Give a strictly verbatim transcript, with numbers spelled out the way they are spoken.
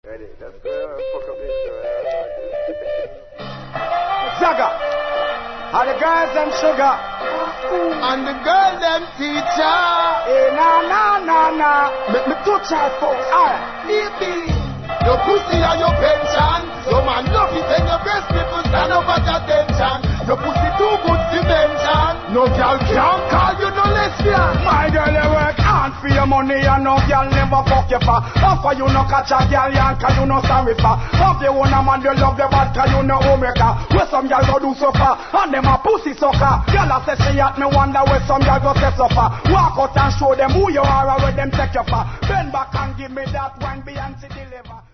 Ready, let's go and fuck up this uh, Zaga, and the girls them sugar, and the girl them teacher. Hey, na na na na, make me touch her folks. Alright, baby, your pussy and your pension. Your man love it and your breast people stand up at attention. Your pussy too good to mention. No girl can't call you no lesbian. My girl, you work hard for your money and no girl never fuck you for. Offer you no catch a girl yank cause you no sorry for. Love you one a man you love you bad cause you no homemaker. Where some girl go do so far and them a pussy sucker. Girl a say she at me wonder where some girl go say so far. Walk out and show them who you are and where them take you for. Bend back and give me that one Beyonce deliver.